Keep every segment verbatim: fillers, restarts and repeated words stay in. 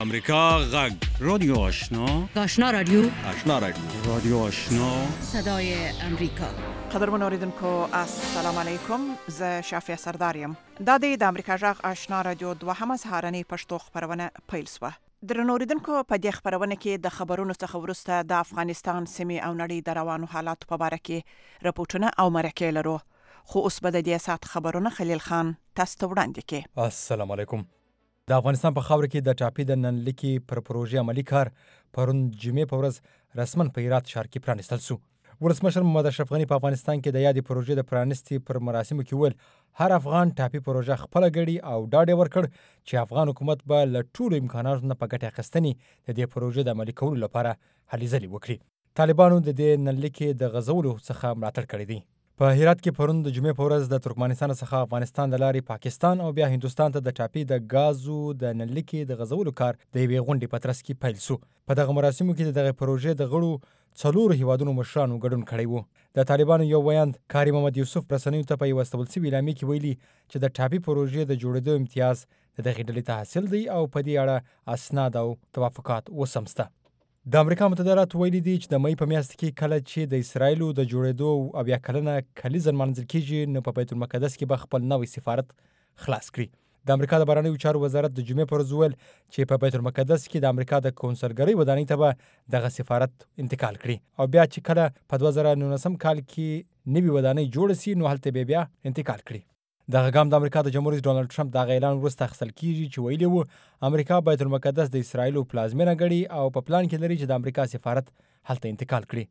امریکا غږ رادیو آشنا آشنا رادیو آشنا رادیو رادیو آشنا صدای امریکا. قدرمن اوریدونکو السلام علیکم، زه شافیه سرداریم. دا د امریکا غږ آشنا رادیو دوهمه سهارنۍ پښتو خبرونه پیل شوه. درنو اوریدونکو، په دې خبرونه کې د خبرونو څخه وروسته د افغانستان سیمې او نړۍ د روانو حالاتو په اړه کې راپورټونه او مرکې لرو. خو اوس به د دې سات خبرونه خلیل خان تاسو ته وړاندې کړي. السلام علیکم. د افغانستان په خاوره کې د ټاپي د ننلیکي پر پروژې عملی کار پرون جمعې په ورځ رسماً په هرات ښار کې پرانیستل شو. ولسمشر محمد اشرف غني په افغانستان کې د یادې پروژې د پرانستي پر مراسمو کې ویل هر افغان ټاپي پروژه خپله ګړي او ډاډ یې ورکړ چې افغان حکومت به له ټولو امکاناتو نه په ګټې اخیستنې د دې پروژې د عملي کولو لپاره هلې ځلې وکړي. طالبانو د دې ننلیکې د غځولو څخه ملاتړ کړی دی. په هرات کې پرون د جمعې په ورځ د ترکمنستان څخه افغانستان د لارې پاکستان او بیا هندوستان ته د ټاپي د غازو د ننلیکې د غځولو کار د یوې غونډې په ترڅ کې پیل شو. په دغه مراسمو کې د دغه پروژې د غړو څلورو هیوادونو مشرانو ګډون کړی و. د طالبانو یو ویاند کاری محمد یوسف رسنیو ته په یوه استول سوي اعلامیه کې ویلي چې د ټاپي پروژې د جوړېدو امتیاز د دغې ډلې ته حاصل دی او په دې اړه اسناد او توافقات اوس هم شته. د امریکا متحده ایالاتو ویلي دي چې د مۍ په میاشت کې کله چې د اسرایلو د جوړېدو اویا کلنه کلیزه نمانځل کېږي نو په بیت المقدس کې به خپل نوی سفارت خلاص کړي. د امریکا د بهرنیو چارو وزارت د جمعې پر ورځ وویل چې په بیت المقدس کې د امریکا د کونسلګرۍ ودانۍ ته به دغه سفارت انتقال کړي او بیا چې کله په دوه زره نولسم کال کې نوې ودانۍ جوړه سي نو هلته به بیا انتقال کړي. دغه ګام د امریکا د جمهور رئیس ډانلډ ټرمپ دغه اعلان وروسته اخیستل کېږي چې ویلي و امریکا بیت المقدس د اسرایلو پلازمینه ګڼي او په پلان کې لري چې د امریکا سفارت هلته انتقال کړي.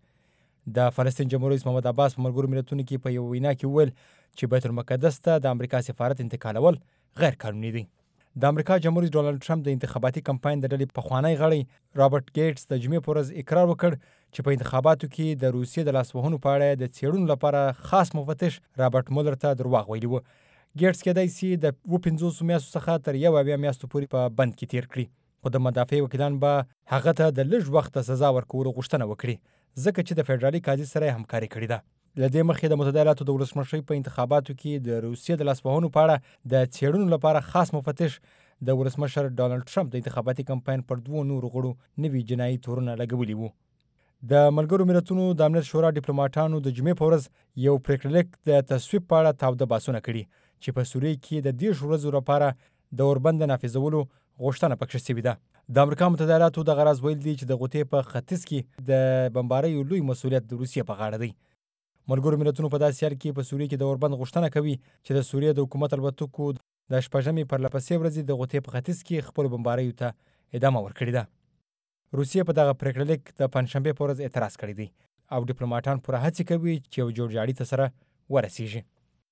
د فلسطین جمهور رئیس محمد عباس په ملګرو ملتونو کې په یوه وینا کې وویل چې بیت المقدس ته د امریکا سفارت انتقالول غیر قانوني دي. د امریکا جمهور رئیس ډانلډ ټرمپ د انتخاباتي کمپاین د ډلې پخوانی غړی رابرټ ګیټس د جمعې په ورځ اقرار وکړ چې په انتخاباتو کې د روسیې د لاسوهنو په اړه د څېړنو لپاره خاص مفتش رابرټ مولر ته درواغ ویلي و. ګیټس کېدای سي د اووه پنځوسو میاشتو څخه تر یو اویا میاشتو پورې په بند کې تیر کړي، خو د مدافع وکیلان به هغه ته د لږ وخته سزا ورکولو غوښتنه وکړي ځکه چې د فدرالي قاضي سره یې همکاري کړې ده. له دې مخکې د متحده ایالاتو د ولسمشرۍ په انتخاباتو کې د روسیې د لاسوهنو په اړه د څېړنو لپاره خاص مفتش د ولسمشر ډانلډ ټرمپ د انتخاباتي کمپاین پر دوو نورو غړو نوي جنایي تورونه لګولي وو. د ملګرو ملتونو د امنیت شورا ډیپلوماټانو د جمعې په ورځ یو پریکړه لیک د تصویب په اړه تاوده بحثونه کړي چې په سوریه کې د دېرشو ورځو لپاره د اوربند نافذولو غوښتنه پکښې شوې ده. د امریکا متحده ایالاتو دغه راز ویل دي چې د غوټې په ختیځ کې د بمباریو لوی مسؤلیت د روسیې په غاړه دی. ملګرو ملتونو په داسې حال کې په سوریه کې د اوربند غوښتنه کوي چې د سوریې د حکومت الوتکو د شپږمې پرله پسې ورځې د غوټې په ختیځ کې خپلو بمباریو ته ادامه ورکړې ده. روسیې په دغه پریکړه لیک د پنجشنبې په ورځ اعتراض کړی دی او ډیپلوماټان پوره هڅې کوي چې یو جوړجاړي ته سره ورسیږي.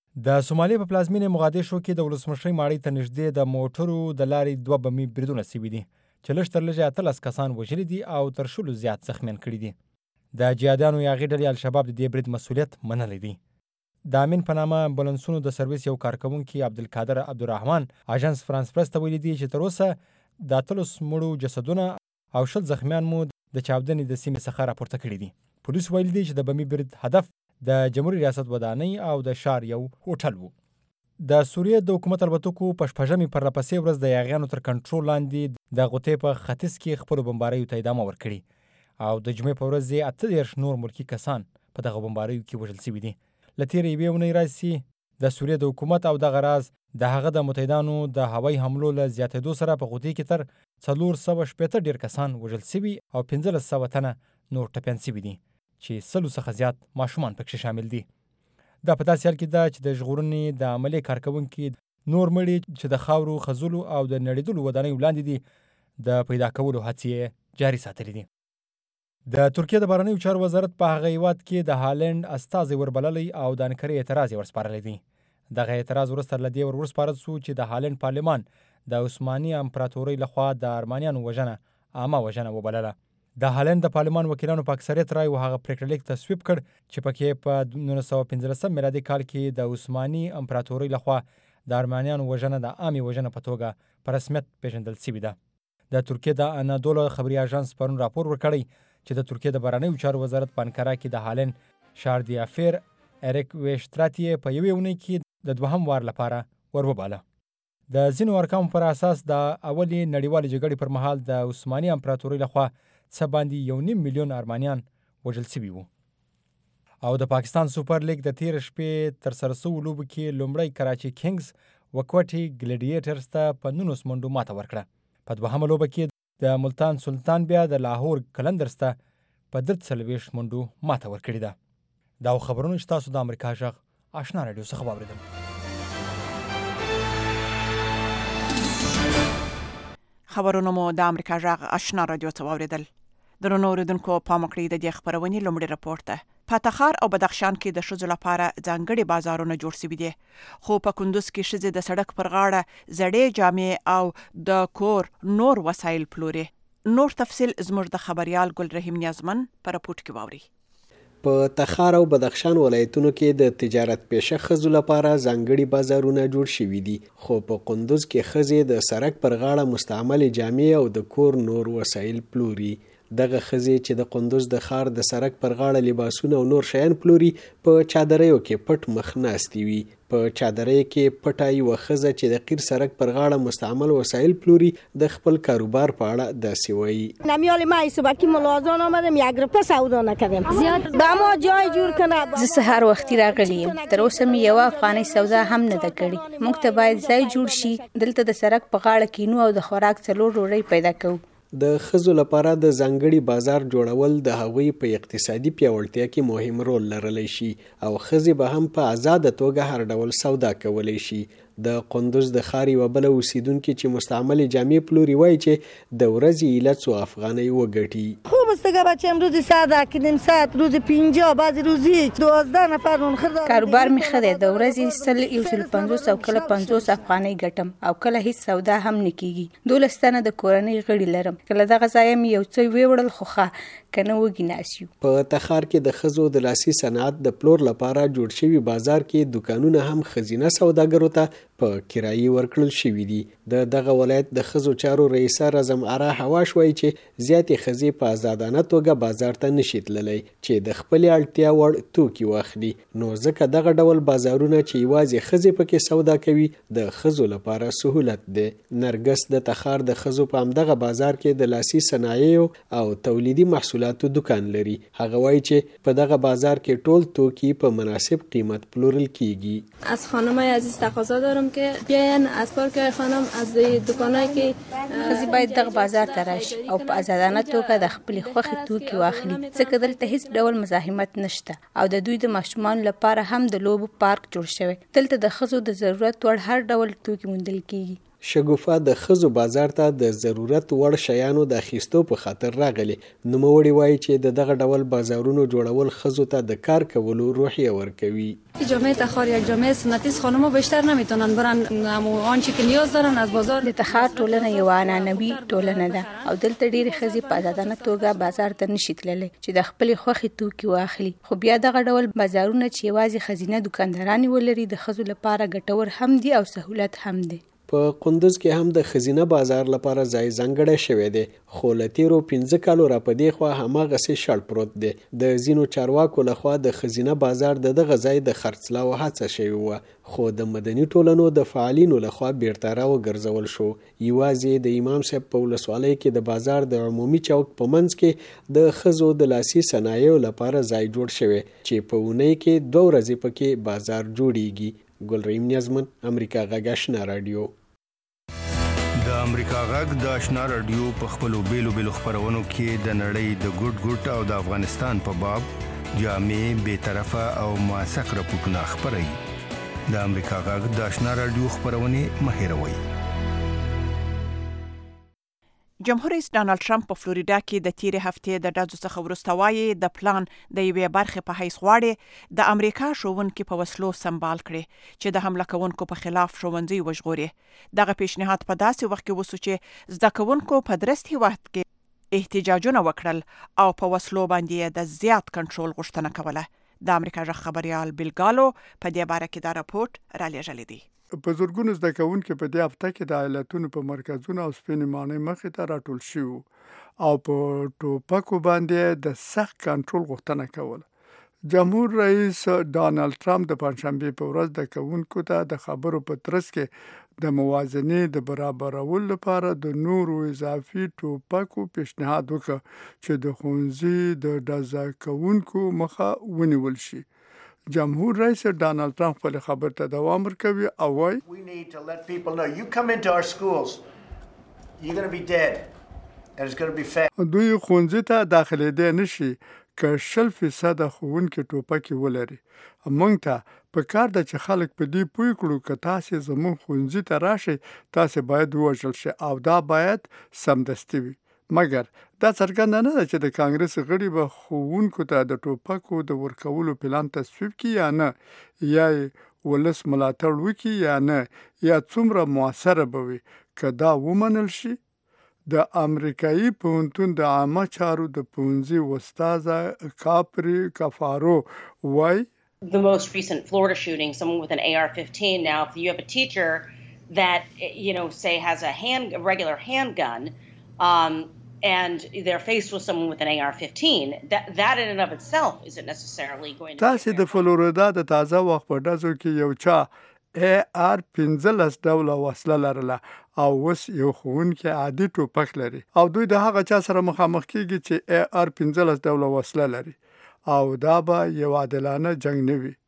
د سومالیا په پلازمینې مغادیشو کې د ولسمشرۍ ماڼۍ ته نږدې د موټرو د لارې دوه بمي بریدونه شوي دي چې لږ تر لږه اتلس کسان وژلي دي او تر شلو زیات زخمیان کړي دي. د جهادیانو یا هغې ډلې الشباب د دې برید مسؤلیت منلی دی. د امین په نامه امبولانسونو د سرویس یو کارکوونکي عبدالقادر عبدالرحمن اژانس فرانس پرس ته ویلي دي چې تر اوسه د اتلس مړو جسدونه او شل زخمیان مو د چاودنې د سیمې څخه راپورته کړي دي. پولیس ویلي دي چې د بمي برید هدف د جمهوریت ریاست ودانۍ او د ښار یو هوټل و. د سوریې د حکومت الوتکو په شپږمې پرله پسې ورځ د یاغیانو تر کنټرول لاندې د غوټې په ختیځ کې خپلو بمباریو ته ادامه ورکړي او د جمعې په ورځ یې اته دېرش نور ملکي کسان په دغه بمباریو کې وژل شوي دي. له تېرې یوې اونۍ راهیسې د سوریې د حکومت او دغه راز د هغه د متحدانو د هوایي حملو له زیاتېدو سره په غوټې کې تر څلور سوه شپېته ډېر کسان وژل شوي او پنځلس سوه تنه نور ټپیان شوي دي چې سلو څخه زیات ماشومان پکښې شامل دي. دا په داسې حال کې ده چې د ژغورنې د عملې کارکوونکي نور مړي چې د خاورو خځلو او د نړېدلو ودانیو لاندې دي د پیدا کولو هڅې جاري ساتلي دي. د ترکیې د بهرنیو چارو وزارت په هغه هیواد کې د هالند استازی وربللی او د انکرې اعتراض یې ورسپارلی دی. دغه اعتراض وروسته له دې ور وسپارل شو چې د هالند پارلمان د عثماني امپراتورۍ لخوا د ارمانیانو وژنه عامه وژنه وبلله. د هالند د پارلمان وکیلانو په اکثریت رای هغه پریکړه لیک تصویب کړ چې پکې په نولس سوه پنځلسم میلادي کال کې د عثماني امپراتورۍ لخوا د ارمانیانو وژنه د عامې وژنه په توګه په رسمیت پیژندل شوې ده. د ترکیې د انادولو خبري اژانس پرون راپور ورکړی چې د ترکیې د بهرنیو چارو وزارت په انکارا کې د هالند شاردیافیر اریک ویشتراتي په یوې اونۍ کې د دوهم وار لپاره ور وباله. د ځینو ارقامو پر اساس د اولې نړیوالې جګړې پر مهال د عثماني امپراتورۍ لخوا څه باندې یو نیم میلیون ارمانیان وژل شوي وو. او د پاکستان سوپر لیګ د تیر شپې تر سره شوو لوبو کې لومړی کراچي کینګز وکوټي ګلیډیټرز ته په نولس منډو ماته ورکړه. په دوهمه لوبه کې د ملتان سلطان بیا د لاهور کلندرز ته په درې څلوېښت منډو ماته ورکړې ده. دا خبرونه چې تاسو د امریکا غږ آشنا راډیو څخه واورېدل. خبرونه مو د امریکا غږ آشنا راډیو څخه واورېدل. درنو اوریدونکو پام وکړئ د دې خبرونې لومړی راپور ته. په تخار او بدخشان کې د ښځو لپاره ځانګړي بازارونه جوړ شوي دي، خو په کندوز کې ښځې د سړک پر غاړه زړې جامې او د کور نور وسایل پلوري. نور تفصیل زموږ د خبريال ګل رحیم نیازمن په راپور کې واوري. په تخار او بدخشان ولایتونو کې د تجارت پیشه ښځو لپاره ځانګړي بازارونه جوړ شوي دي، خو په کندوز کې ښځې د سړک پر غاړه مستعمل جامې او د کور نور وسایل پلوري. دغه ښځې چې د کندوز د ښار د سړک پر غاړه لباسونه او نور شیان پلوري په چادریو کې پټ مخ ناستې وي. په چادرۍ کې پټه یوه ښځه چې د قیر سړک پر غاړه مستعمل وسایل پلوري د خپل کاروبار په اړه داسې وایي. نمیال ما صبحی ملازان آمدم یک روپه سودا نکردم، به ما جای جور کنه. زه سهار وختي راغلی یم، تر اوسه مې یوه افغانۍ سودا هم نه ده کړې. موږ ته باید ځای جوړ شي، دلته د سړک په غاړه کینو او د خوراک څلور ډوډۍ پیدا کوو. د ښځو لپاره د ځانګړي بازار جوړول د هغوی په اقتصادي پیاوړتیا کې مهم رول لرلی شي او ښځې به هم په آزاده توګه هر ډول سودا کولی شي. د کندوز د ښار یوه بله اوسیدونکې چې مستعمل جامې پلوري وایي چې د ورځې ایله څو افغانۍ وګټي. خوب است که بچه امروزی ساعت کدیم ساعت روزی پینجا بعضی روزی دوازده نفر اون خرد. کاروبار می خده د ورځې سل یو سل پنځوس او کله پنځوس افغانۍ ګټم او کله هیڅ سودا هم نه کیږي. دولس تنه د کورنۍ غړي لرم، کله دغه ځای مې یو څه ویوړل خو ښه کنه وږي ناسیو. په تخار کې د ښځو د لاسي صنعت د پلور لپاره جوړ شوي بازار کې دوکانونه هم ښځینه سوداګرو ته په کرایي ورکړل شوي دي. د دغه ولایت د ښځو چارو رئیسه رزم اره حواش وایي چې زیاتې ښځې په آزادانه توګه بازار ته نشي تللی چې د خپلې اړتیا وړ توکي واخلي، نو ځکه دغه ډول بازارونه چې یوازې ښځې پکې سودا کوي د ښځو لپاره سهولت دی. نرګس د تخار د ښځو په همدغه بازار کې د لاسي صنایعو او تولیدي محصولاتو دکان لري. هغه وایي چې په دغه بازار کې ټول توکي په مناسب قیمت پلورل کیږي. از خانمای عزیز تقاضا دارم که بیاین از پارک خانم از دکانایی که ښځې باید دغه بازار ته راشي او په آزادانه توګه د خپلې خوښې توکي واخلي، ځکه دلته هیڅ ډول مزاحمت نشته او د دوی د ماشومانو لپاره هم د لوبو پارک جوړ شوی. دلته د ښځو د ضرورت وړ هر ډول توکي موندل کیږي. شګوفه د ښځو بازار ته د ضرورت وړ شیانو د اخیستو په خاطر راغلي. نوموړي وایي چې د دغه ډول بازارونو جوړول ښځو ته د کار کولو روحیه ورکوي. جامعه تخار یک جامعه سنتی است، خانم‌ها بیشتر نمیتونن برن آنچه که نیاز دارن از بازار. د تخار ټولنه یو عنعنوي ټولنه ده او دلته ډېرې ښځې په آزادانه توګه بازار ته نشي تللی چې د خپلې خوښې توکي واخلي. خو بیا دغه ډول بازارونه چې یوازې ښځینه دوکاندارانې ولري د ښځو لپاره ګټور هم دي او سهولت هم دی. په کندوز کې هم د ښځینه بازار لپاره ځای ځانګړی شوی دی، خو له تیرو پنځه کالو را په دې خوا هماغسې شړ پروت دی. د ځینو چارواکو لخوا د ښځینه بازار د دغه ځای د خرڅلاو هڅه شوې وه، خو د مدني ټولنو د فعالینو لخوا بیرته راوګرځول شو. یوازې د امام صاحب په ولسوالۍ کې د بازار د عمومي چوک په منځ کې د ښځو د لاسي صنایعو لپاره ځای جوړ شوی چې په اونۍ کې دوه ورځې پکې بازار جوړیږي. ګل رحیم نیازمن، امریکا غږ آشنا راډیو. د امریکا غږ د آشنا راډیو په خپلو بیلو بیلو خپرونو کې د نړۍ د ګوټ ګوټ او د افغانستان په باب جامع، بې طرفه او موثق راپورټونه خپروي. د امریکا غږ د آشنا راډیو خپرونې مه هېروئ. جمهور رئیس ډانلډ ټرمپ په فلوریدا کې د تیرې هفتې د ډزو څخه وروسته وایي د پلان د یوې برخې په حیث غواړي د امریکا ښوونکي په وسلو سمبال کړي چې د حمله کوونکو په خلاف ښوونځي وژغوري. دغه پیشنهاد په داسې وخت کې وسو چې زده کوونکو په درست هیواد کې احتجاجونه وکړل او په وسلو باندې د زیات کنټرول غوښتنه کوله. د امریکا غږ خبريال بیل ګالو په دې باره کې دا راپورټ را لېږلی دی. په زورګونو زده کوونکي په دې هفته کې د ایالتونو په مرکزونو او سپینې ماڼۍ مخې ته راټول شوي او په ټوپکو باندې د سخت کنټرول غوښتنه کوله. جمهور رئیس ډانلډ ټرمپ د پنځشنبې په ورځ د کوونکو ته د خبرو په ترڅ کې د موازنې د برابرولو لپاره د نورو اضافي ټوپکو پیشنهاد وکړ چې د ښوونځي د ډزه کوونکو مخه ونیول شي. جمهور رئیس ډانلډ ټرمپ خپل خبر ته دوام ورکوي او وایي We need to let people know you come into our schools you're going to be dead and it's going to be fast. دوی ښوونځي ته داخلېدی نشي که شل فیصده ښوونکي ټوپکې ولري. موږ ته په کار ده چې خلک په دې پوه کړو که تاسې زموږ ښوونځي ته راشئ تاسې باید ووژل شئ او دا باید سمدستي وي. مګر دا څرګنده نه ده چې د کانګرس غړي به ښوونکو ته د ټوپکو د ورکولو پلان تصویب کړي یا نه، یا یې ولس ملاتړ وکړي یا نه، یا څومره مؤثره به وي. که دا ومنل شي د امریکایي پوهنتون د عامه چارو د پوهنځي استاده کاپری کفارو وایي The most recent Florida shooting, someone with an A R fifteen. Now, if you have a teacher that, you know, say has a hand, a regular handgun, um, and they're faced with someone with an A R fifteen, that that in and of itself isn't necessarily going to. تاسې د فلوریدا د تازه وخت په ډزو کې یو چا A R پنځلس ډوله وسله لرله او اوس یو ښوونکی عادي ټوپک لري او دوی د هغه چا سره مخامخ کیږي چې A R پنځلس ډوله وسله لري او دا به یو عادلانه جنگ نه وي.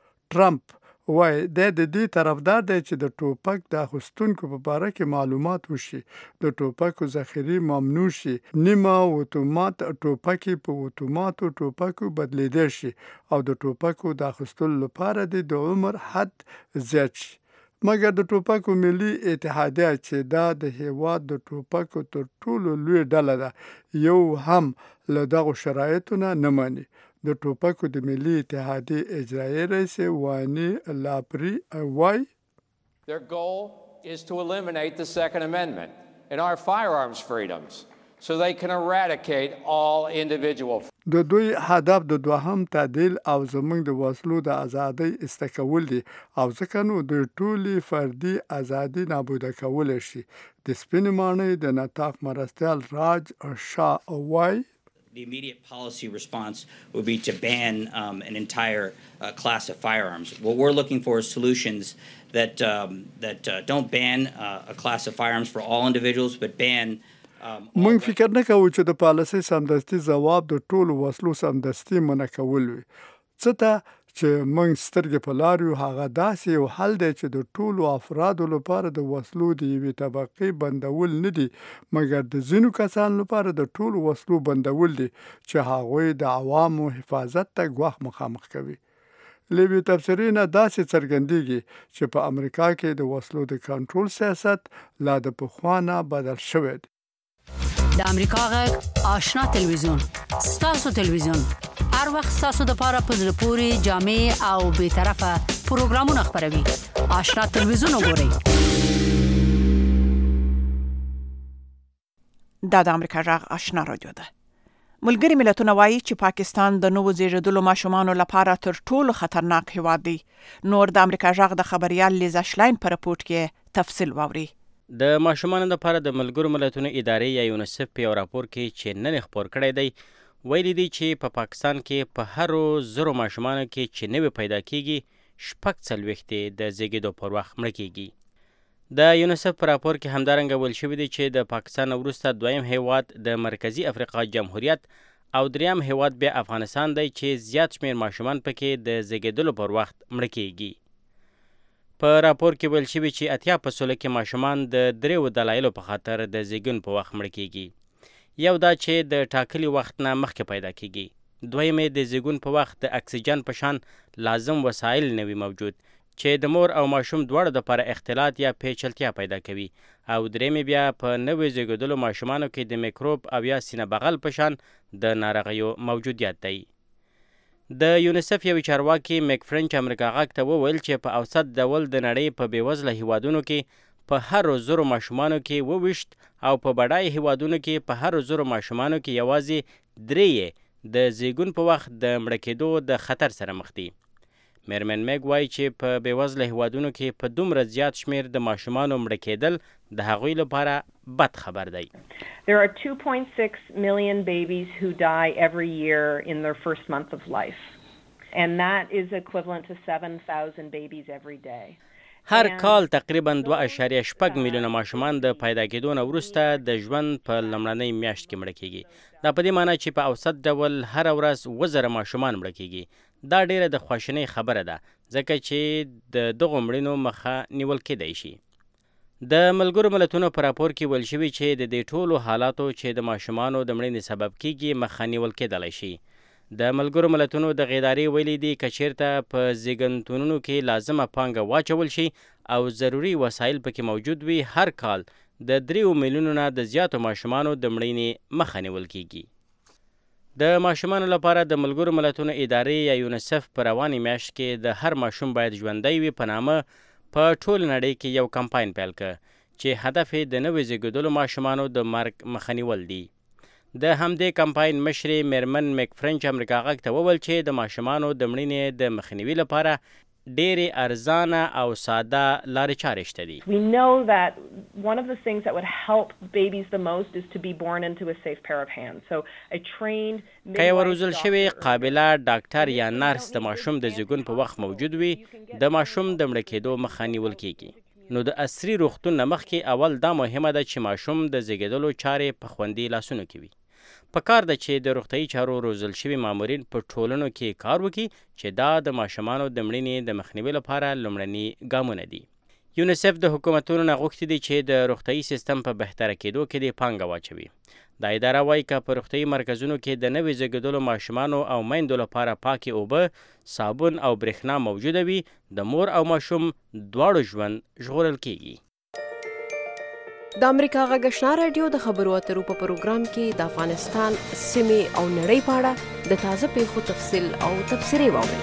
ټرمپ وایي دی د دې طرفدار دی چې د ټوپک د اخیستونکو په باره کې معلومات وشي، د ټوپکو ذخیرې ممنوع شي، نیمه اتومات ټوپکې په اتوماتو ټوپکو بدلیدی شي او د ټوپکو د اخیستلو لپاره د عمر حد زیات شي. مګر د ټوپکو ملي اتحادیه چې دا د هیواد د ټوپکو تر ټولو لوی ډله ده یو هم له دغو شرایطو نه نه مني. د ټوپکو د ملي اتحادیې اجرایي رئیس وانی لاپری وایي Their goal is to eliminate the Second Amendment and our firearms freedoms so they can eradicate all individual. د دوی هدف د دوهم تعدیل او زموږ د وسلو د ازادۍ ایسته کول دي او ځکه نو د ټولې فردي ازادي نابوده کولی شي. د سپینې ماڼۍ د نطاق مرستیال راج شاه وایي The immediate policy response would be to ban um, an entire uh, class of firearms. What we're looking for is solutions that um, that uh, don't ban uh, a class of firearms for all individuals, but ban. Um, موږ فکر نه کوو چې د پالیسۍ سمدستي ځواب د ټولو وسلو سمدستي منع کول وي. څه ته چې موږ سترګې په لار یو هغه داسې یو حل دی چې د ټولو افرادو لپاره د وسلو د یوې طبقې بندول نه دي، مګر د ځینو کسانو لپاره د ټولو وسلو بندول دي چې هغوی د عوامو حفاظت ته ګواښ مخامخ کوي. له یوې تبصرې نه داسې څرګندېږي چې په امریکا کې د وسلو د کنټرول سیاست لا د پخوا نه بدل شوی دی. د امریکا غږ آشنا تلویزیون ستاسو تلویزیون هر وخت ستاسو د پاره په زړه پورې جامع او به طرفه پروګرامونه خبروي. آشنا تلویزیون وګورئ. دا د امریکا غږ آشنا رادیو ده. ملګری ملتونه وایي چې پاکستان د نوو زیږیدلو ماشومانو لپاره تر ټولو خطرناک هیواد دی. نور د امریکا غږ د خبريال لیزا شلاین پر رپورت کې تفصیل واوري. د ماشومانو لپاره د ملګرو ملتونو ادارې یا یونیسف په یو راپور کې چې نن خبر کړی دی ویلي دی چې په پا پاکستان کې په هر زرو ماشومانو کې چې نوې پیدا کیږي شپږ څلوېښت د زیږیدو پر وخت مړه کیږي. د یونیسف په راپور کې همدارنګه ویل شوي دی چې د پاکستان وروسته دویم هیواد د مرکزی افریقا جمهوریت او دریم هیواد بیا افغانستان دی چې زیات شمیر ماشومان پکې د زیږیدلو پر وخت مړه کیږي. په راپور کې ویل شوي چې اتیا په سلو کې ماشومان د دریو دلایلو په خاطر د زیږون په وخت مړه کیږي. یو دا چې د ټاکلي وخت نه مخکې پیدا کیږي، دویم د زیږون په وخت د اکسیجن په شان لازم وسایل نه وي موجود چې د مور او ماشوم دواړو دپاره اختلاط یا پیچلتیا پیدا کوي، او دریم بیا په نوې زیږیدلو ماشومانو کې د میکروب او یا سینه بغل په شان د ناروغیو موجودیت دی. د یونیسف یوې چارواکي میک فرنچ امریکا غږ ته وویل چې په اوسط ډول د نړۍ په بېوزله هیوادونو کې په هر زرو ماشومانو کې وویشت او په بډای هیوادونو کې په هر زرو ماشومانو کې یوازې درې د زیږون په وخت د مړه کېدو د خطر سره مخ دي. میرمن میګ وایي چې په بېوزله هیوادونو کې په دومره زیات شمیر د ماشومانو مړه کېدل د هغوی لپاره بد خبر دی. There are two point six million babies who die every year in their first month of life. And that is equivalent to seven thousand babies every day. هر کال تقریبا دوه اعشاریه شپږ میلیونه ماشومان د پیدا کېدو نه وروسته د ژوند په لومړنۍ میاشت کې مړه کېږي. دا په دې معنی چې په اوسط ډول هره ورځ اووه زره ماشومان مړه کېږي. دا ډیره د خواشینۍ خبره ده ځکه چې د دغو مړینو مخه نیول کېدای شي. د ملګرو ملتونو په راپور کې ویل شوي چې د دې ټولو حالاتو چې د ماشومانو د مړینې سبب کېږي مخه نیول کېدلی شي. د ملګرو ملتونو د ادارې ویلي دي که چیرته په زیږنتونونو کې لازمه پانګه واچول شي او ضروري وسایل پکې موجود وي، هر کال د دریو میلیونو نه د زیاتو ماشومانو د مړینې مخه نیول کېږي. د ماشومانو لپاره د ملګرو ملتونو ادارې یا یونیسف په روانې میاشت کې د هر ماشوم باید ژوندی وي په نامه په ټول نړۍ کې یو کمپاین پیل کړ چې هدف یې د نوې زیږېدلو ماشومانو د مرګ مخه نیول دي. د همدې کمپاین مشرې میرمن میک فرنچ امریکا غږ ته وویل چې د ماشومانو د مړینې د مخنیوي لپاره ډېرې ارزانه او ساده لارې چارې شته دي. We know that one of the things that would help babies the most is to be born into a safe pair of hands. So a trained که یو روزل شوی قابله ډاکټر یا نرس د ماشوم د زیږون په وخت موجود وي، د ماشوم د مړه کېدو مخه نیول کېږي. نو د عصري روغتون نه مخکې اول دا مهمه ده چې ماشوم د زیږېدلو چارې په خوندي لاسونو کې وي. پکار ده چې د روغتیايي چارو روزل شوي مامورین په ټولنو کې کار وکړي چې دا د ماشومانو د مړینې د مخنیوي لپاره لومړني ګامونه دي. یونیسف د حکومتونو نه غوښتي دي چې د روغتیايي سیستم په بهتره کېدو کې دې پانګه واچوي. دا اداره وایي که په روغتیايي مرکزونو کې د نوې زیږېدلو ماشومانو او میندو لپاره پاکې اوبه، صابون او برېښنا موجوده وي، د مور او ماشوم دواړو ژوند ژغورل کېږي. د امریکا غږ آشنا رادیو د خبرو اترو په پروګرام کې د افغانستان سیمې او نړۍ په اړه د تازه پیښو تفصیل او تبصرې واورئ.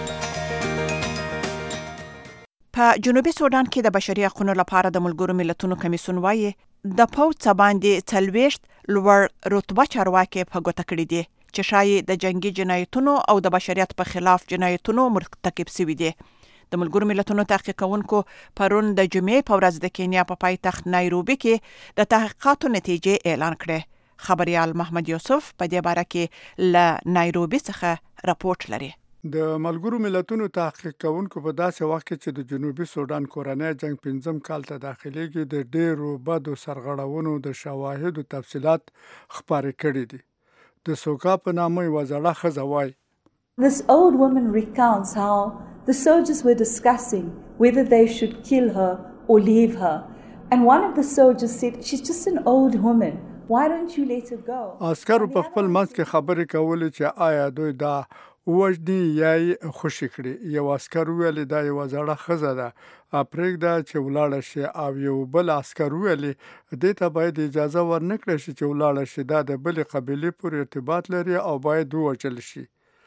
په جنوبي سودان کې د بشري حقوقو لپاره د ملګرو ملتونو کمیسیون وایي د پوځ باندې څلوېښت لوړ رتبه چارواکي په ګوته کړي دي چې شایي د جنگي جنایتونو او د بشریت په خلاف جنایتونو مرتکب شوي دي. د ملګرو ملتونو تحقیق کوونکو پرون د جمعې په ورځ د کینیا په پایتخت نایروبي کې د تحقیقاتو نتیجې اعلان کړې. خبريال محمد یوسف په دې باره کې له نایروبي څخه راپورټ لري. د ملګرو ملتونو تحقیق کوونکو په داسې وخت کې چې د جنوبي سودان کورنۍ جنگ پنځم کال ته داخليږي د ډېرو بدو سرغړونو د شواهدو تفصيلات خبرې کړې دي. د سوکا په نامه یوه زړه ښځه وایي This old woman recounts how the soldiers were discussing whether they should kill her or leave her. And one of the soldiers said, she's just an old woman. Why don't you let her go? عسکرو په خپل منځ کې خبرې کولې چې آیا دوی دا وژني یا یې خوشي کړي. یو عسکر ویل دا یوه زړه ښځه ده، پرېږده چې ولاړه شي، او یو بل عسکر ویل دې ته باید اجازه ورنکړه شي چې ولاړه شي، دا د بلې قبیلې پورې ارتباط لري او باید ووژل شي.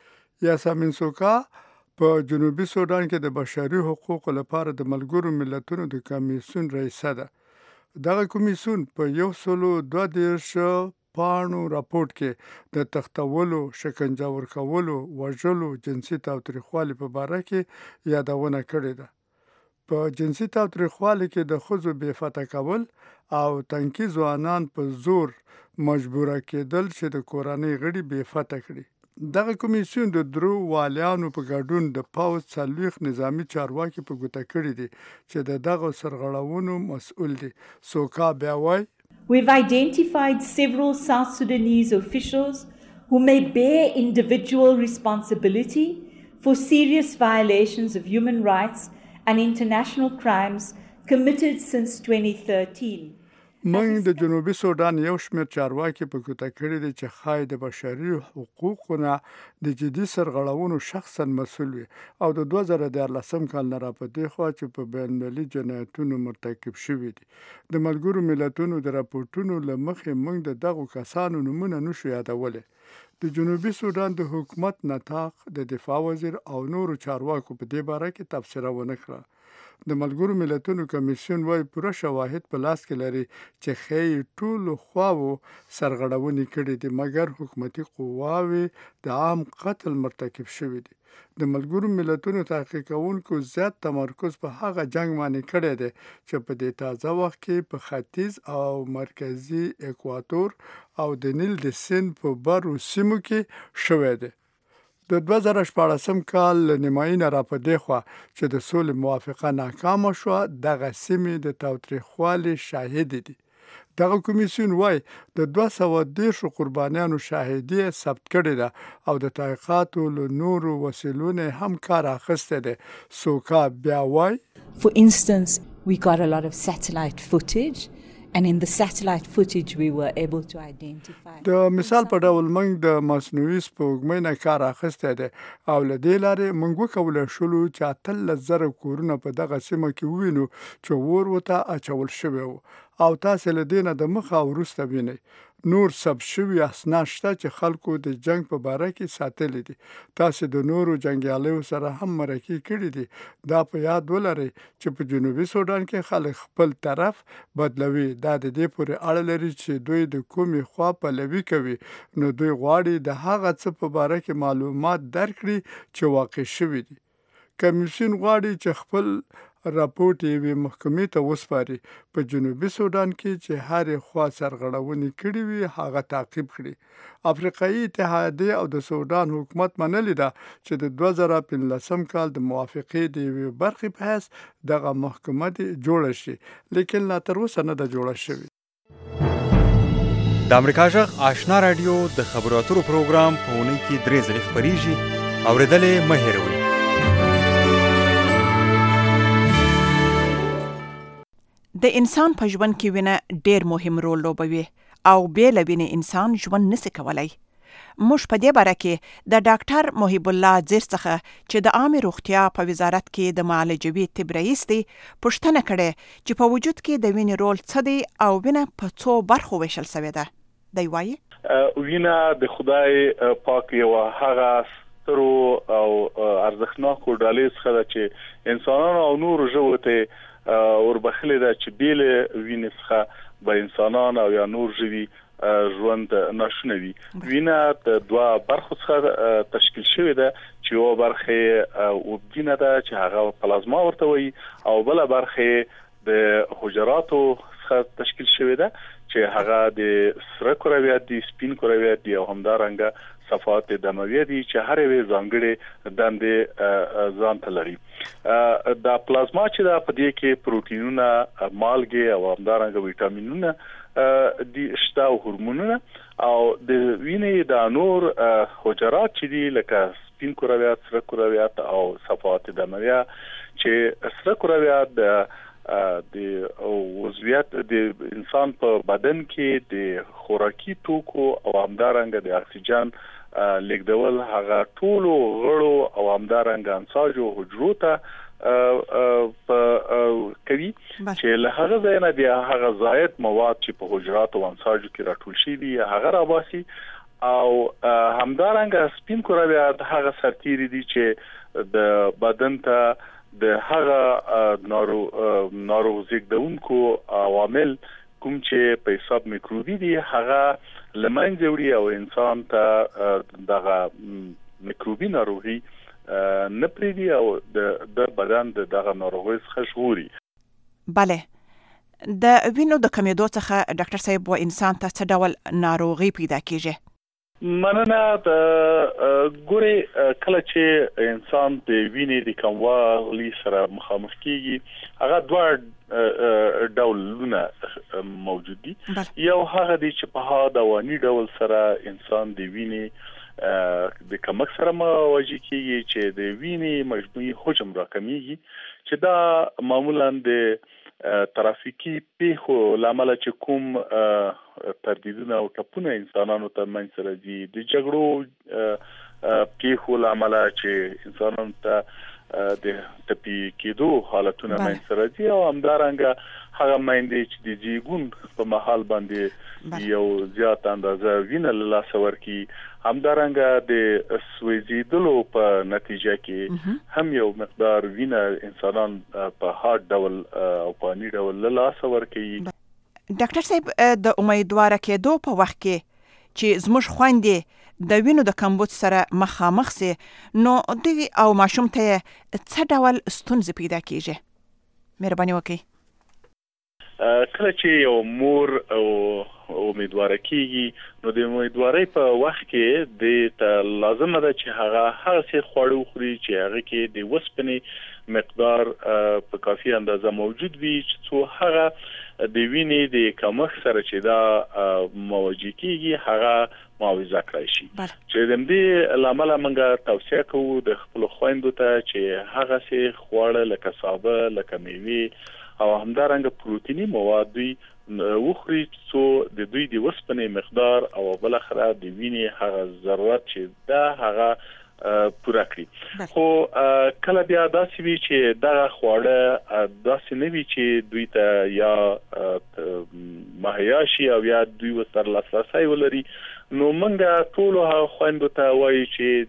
یاسمین سوکا په جنوبي سودان کې د بشري حقوقو لپاره د ملګرو ملتونو د کمیسیون رئیسه ده. دغه کمیسیون په یو سلو دوه دېرش پاڼو راپورټ کې د تختولو، شکنجه ورکولو، وژلو، جنسي تاوتریخوالي په باره کې یادونه کړې ده. په جنسي تاوتریخوالي کې د ښځو بېفته کول او تنکي ځوانان په زور مجبوره کېدل چې د کورنۍ غړي بېفته کړي. دغه کمیسیون د درو والیانو په ګډون د پوځ څلوېښت نظامي چارواکي په ګوته کړي دي چې د دغه سرغړونو مسؤل دي. سوکا بیا وایي We've identified several South Sudanese officials who may bear individual responsibility for serious violations of human rights and international crimes committed since twenty thirteen. موږ د جنوبي سودان یو شمېر چارواکي په ګوته کړي دي چې ښایي د بشري حقوقو نه د جدي سرغړونو شخصا مسؤل وي او د دوه زره دیارلسم کال نه راپدې خوا چې په بین المللي جنایتونو مرتکب شوي دي. د ملګرو ملتونو د راپورټونو له مخې موږ د دغو کسانو نومونه نشو یادولی. د جنوبي سودان د حکومت نطاق، د دفاع وزیر او نورو چارواکو په دې باره کې تبصره ونه کړه. د ملګرو ملتونو کمیسیون وايي پوره شواهد په لاس کې لري چې ښایي ټولو خواوو سرغړونې کړي دي، مګر حکومتي قواوې د عام قتل مرتکب شوي دي. د ملګرو ملتونو تحقیق کوونکو زیات تمرکز په هغه جنگ باندې کړی دی چې په دې تازه وخت کې په ختیځ او مرکزي اکواتور او د نیل د سیند په برو سیمو کې شوی دی. د دوه زره شپاړسم کال له نیمایي نه را په دې خوا چې د سولې موافقه ناکامه شوه دغه سیمې د تاوتریخوالي شاهدې دي. دغه کمیسیون وای د دوه سوه دېرشو قربانیانو شاهدي ثبت کړې ده او د تحقیقاتو له نورو وسیلو نه هم کار اخیستی دی. سوکا بیا وای For instance, we got a lot of satellite footage, and in the satellite footage we were able to identify. د مثال په ډول موږ د مصنوعي سپوږمۍ نه کار اخیستی دی او له دې لارې موږ وکولی شولو چې اتلس زره کورونه په دغه سیمه کې ووینو چې اور ورته اچول شوی و او تاسې له دې نه د مخه او وروسته وینئ. نور ثبت شوي اسناد شته چې خلکو د جنگ په باره کې ساتلي دي. تاسې د نورو جنګیالیو سره هم مرکې کړي دي. دا په یاد ولرئ چې په جنوبي سودان کې خلک خپل طرف بدلوي. دا د دې پورې اړه لري چې دوی د کومې خوا پلوي کوي. نو دوی غواړي د هغه څه په باره کې معلومات درکړي چې واقع شوي دي. کمیسیون غواړي چې خپل راپورټ یوې محکمې ته وسپاري په جنوبي سودان کې چې هرې خوا سرغړونې کړې وي هغه تعقیب کړي. افریقایي اتحادیه او د سودان حکومت منلې ده چې د دوه زره پنځلسم کال د موافقې د یوې برخې په حیث دغه محکمه دې جوړه شي، لیکن لا تر اوسه نه ده جوړه شوې. د امریکا غږ آشنا رادیو د خبرو اترو پروګرام په اونۍ کې درې ځلې خپریږي. اورېدل مه هېروئ. د انسان په ژوند کې وینه ډیر مهم رول لوبوي او بې له وینې انسان ژوند نشي کولای. موږ په دې باره کې د ډاکټر محب الله زیر څخه چې د عامه روغتیا په وزارت کې د معالجوي طب رئیس دی پوښتنه کړې چې په وجود کې د وینې رول څه دی او وینه په څو برخو ویشل شوې ده. دی وایي وینه د خدای پاک یو هغه سترو او ارزښتناکو ډالۍ څخه ده چې انسانانو او نورو ژوو ته وربخلې ده چې بیل وینې څخه به انسانان او یا نور ژوي ژوند ناشونی وي. وینه د دوه برخو څخه تشکیل شوې ده چې یوه برخه اوبجینه ده چې هغه پلازما ورته وایي او بله برخه د حجراتو څخه تشکیل شوې ده چې هغه د سره کرویات دي، سپین کرویات دي او همدارنګه صفحات دمویه دي چې هر یوه ځانګړې دندې ځان ته لري. دا پلازما چې دا په دې کې پروتینونه، مالګې او همدارنګه ویټامینونه دي شته او هورمونونه او د وینې د نور حجرات چې دي لکه سپین کرویات، سره کرویات او صفحات دمویه چې سره کرویات د عضویت د انسان په بدن کې د خوراکي توکو او همدارنګه د اکسیجن لیږدول هغه ټولو غړو او همدارنګه انساجو حجرو ته کوي چې له هغه ځای نه د هغه زائد مواد چې په حجراتو او انساجو کې راټول شي دي هغه راباسي او همدارنګه سپین کرویات هغه سرتیري دي چې د بدن ته د هغه ناروغ ناروغ زیږدونکو عوامل کوم چې په حساب میکروبي دي هغه لمنځه وړي او انسان ته دغه میکروبي ناروغي نه پریږدي او د بدن دغه ناروغي څخه ژغوري. بله، د وینو د کمیدو څخه ډاکټر صاحب و انسان ته څه ډول ناروغي پیدا کیږي؟ مننه. د ګوري کله چې انسان د وینې د کموالي سره مخامخ کیږي هغه دوه ډولونه موجود دي. یو هغه دی چې په هادواني ډول سره انسان د وینې د کمک سره مواجه کیږي چې د وینې مجموعي حجم راکمیږي چې دا معمولا د ترافیکي پیښو لامل چې کوم تردیدونه او ټپونه انسانانو ته منځ راځي، د جګړو پیښو لامل چې انسانانو ته د ټپي کېدو حالتونه منځ راځي او همدارنګه هغه مایندې چې د زیږون په مهال باندې یو زیات اندازه وینه له لاسه ورکړي، همدارنګه د سوځېدلو په نتیجه کې هم یو مقدار وینه انسانان په هارد ډول او په اني ډول له لاسه ورکړي. ډاکټر صاحب د امیدواره کېدو په وخت کې چې زموږ خویندې د وینو د کمبود سره مخامخ سي نو دوی او ماشوم ته څه ډول ستونزې پیدا کیږي؟ مهرباني وکړئ. کله چې یو مور او امیدواره کیږي نو د امیدوارۍ په وخت کې د لازم ده چې هغه هغه څه خوړو خوري چې هغه کې د وسپنې مقدار په کافي اندازه موجود وي چې څو هغه د وینې د کمښت سره چې دا مواجه کیږي هغه معاوضه کړی شي چې د دې لامل موږ توصیه کوو د خپل خويندو ته چې هغه څه خوړل لکه سابه لکه میوه او همدارنګه پروتینی مواد وخوري څو د دوی د وسپنې مقدار او بل اخره د وینې هغه ضرورت چې دا هغه پوره کړي خو کله بیا داسې وي چې دا خواړه داسې نه وي چې دوی ته یا مهیا شي او یا دوی ورسره لاسرسی ولري نو موږ ټول هغه خويندو ته وایي چې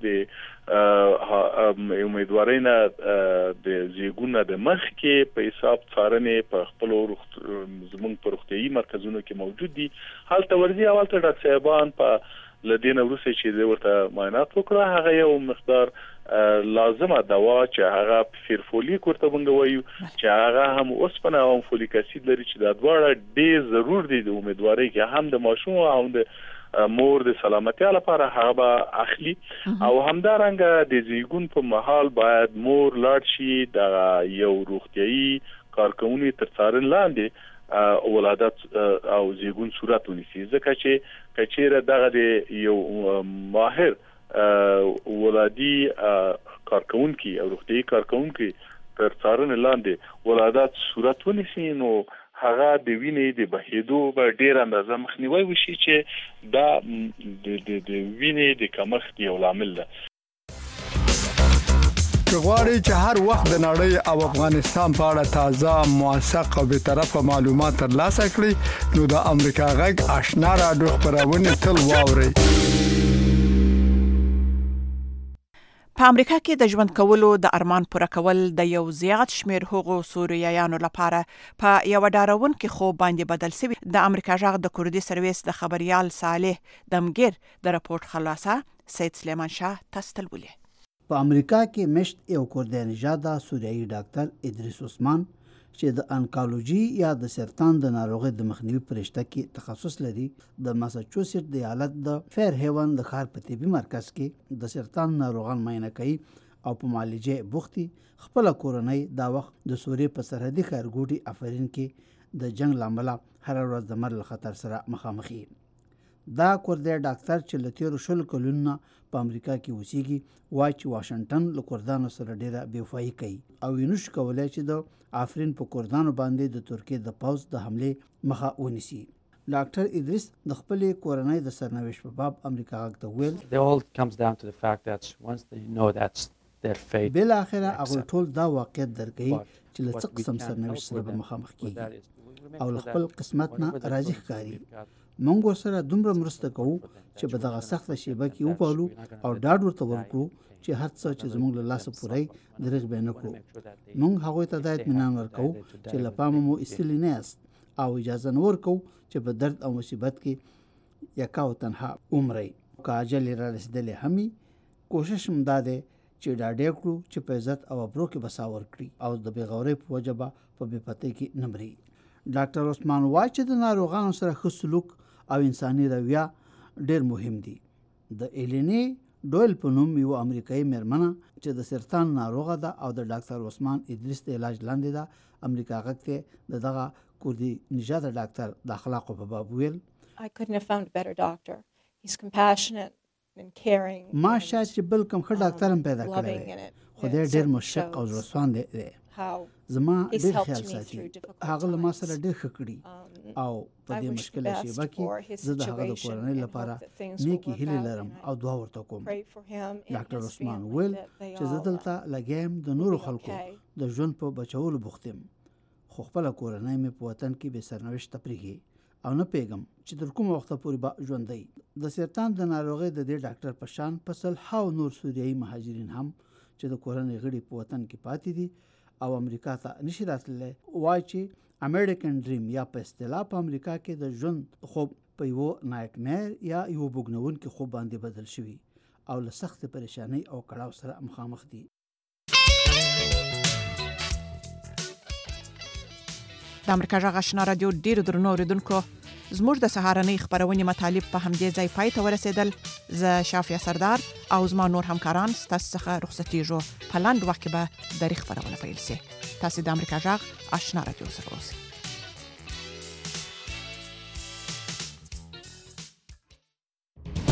د امیدوارۍ نه د زیږون د مخ کې په حساب څارنې په خپل زمونږ په روغتیايي مرکزونو کې موجود دي هلته ورځي او هلته ډاکټر صاحبان په لدین وروسته چې ورته معاینات وکړه هغه یو مقدار لازمه دوا چې هغه فیرفولیک ورته موږ وایو چې هغه هم اوسپنه او فولیک اسید لري چې دا دواړه ډېر ضرور دي د امیدوارۍ کې هم د ماشوم او د مور د سلامتیا لپاره هغه به اخلي او همدارنګه د زیږون په محل باید مور لاړ شي د یو روغتیايي کارکونکو تر څارن لاندې ولادت او زیږون صورت ونیسي ځکه چې کچېره دغه د یو ماهر ولادي کارکونکو او روغتیايي کارکونکو تر څارن لاندې ولادت صورت ونیسي نو هغه د وینې د بهیدو به ډیر اندازه مخنیوي وشي چې دا د د وینې د کمښت یو لامل ده غواړئ چې هر وخت د نړۍ او افغانستان په اړه تازه موثق او به طرفه معلومات ترلاسه کړئ نو د امریکا غږ آشنا رادیو خبرونه تل واورئ په امریکا کې د ژوند کولو د ارمان پوره کول د یو زیات شمیر هغو سوریایانو لپاره په یو ډاروونکي خوب باندې بدل شوی د امریکا غږ د کوردي سرویس د خبريال صالح دمګر د راپورټ خلاصه سید سلیمان شاه تستلولي په امریکا کې مشت یو کوردی نژاده سوریایي ډاکټر ادریس عثمان چې د انکالوجي یا د سرطان د ناروغۍ د مخنیوي پرشته کې تخصص لري د ماساچوسټ د ایالت د فیر هیون د ښار په طبي مرکز کې د سرطان ناروغان معاینه کوي او په معالجې بوختي خپل کورنۍ دا وخت د سوریې په سرحدي ښارګوټي افرین کې د جنگ لامل هر ورځ د مرګ خطر سره مخامخ دي دا کوردی ډاکټر چې لتیرو شل کلونه په امریکا کې اوسېږي وایي چې واشنگټن له کوردانو سره ډیره بېوفایي کوي او وینوش کولای چې د افرین په کوردانو باندې د ترکیې د پوځ د حمله مخه ونیسي ډاکټر ادریس د خپل کورنۍ د سرنوشت په باب امریکا غږ ته ویل It all comes down to the fact that once they know that's their fate بل اخره هغه ټول دا واقعیت درکوي چې له څه قسم سرنوشت سره مخامخ کیږي او خپل قسمت نه راځي ښکاری مونږ سره دومره مرسته کوو چې په دغه سخت شیبه کې وپالو او ډاډ ورته ورکړو چې هر څه چې زموږ له لاسه پورای درغ به نه کړو مونږ هغه ته د اطمینان ورکو چې لپاره مو استلی نه است او اجازه نور کو چې په درد او مصیبت کې یکاو تنها عمرې کاجل را رسیدلې همي کوشش مداده چې ډاډه کړو چې په عزت او ابرو کې بساور کړی او د بیغوري په وجبه په بپته کې نمرې ډاکټر عثمان وايي چې د ناروغانو سره ښه سلوک او انساني رویه ډېر مهم دي د ایلینی ډویل په نوم یو امریکایي مېرمنه چې د سرطان ناروغه ده او د ډاکټر عثمان ادریس د علاج لاندې ده امریکا غږ ته د دغه کوردي نژاده ډاکټر د اخلاقو په باب ویل I couldn't have found a better doctor. He's compassionate and caring. ما شاید چې بل کوم ښه ډاکټر هم پیدا کړی خو دی ډېر مشفق او زړهسوانده دی زما ډېر خیال ساتي هغه له ما سره ډېر ښه کړي او په دې مشکله شیبه کې زه د هغه د کورنۍ لپاره نیکې هیلې لرم او دعا ورته کوم ډاکټر عثمان ویل چې زه دلته لګیم د نورو خلکو د ژوند په بچولو بوخت یم خو خپله کورنۍ مې په وطن کې بې سرنوشته پرېږي او نه پیغم چې تر کومه وخته پورې به ژوندی د سرطان د ناروغۍ د دې ډاکټر په شان په سلهاو نور سوریایي مهاجرین هم چې د کورنۍ غړي په وطن کې پاتې دي او امریکا ته نشي راتللی وایي چې امریکن ډریم یا په اصطلاح په امریکا کې د ژوند خوب په یو نایټ میر یا یو بوګنونکي خوب باندې بدل شوی او له سخت پریشانی او کړاو سره مخامخ دي د امریکا غږ آشنا رادیو ډیرو درنو اوریدونکو زموږ د سهارنۍ خبرونې مطالب په همدې ځای پای ته ورسېدل. زه شافیه سردار او زما نور همکاران ستاسو څخه رخصتېږو. په لاندې وخت کې به درې خبرونه پیل شي. تاسو د امریکا جغ آشنا رادیو سره اوسئ.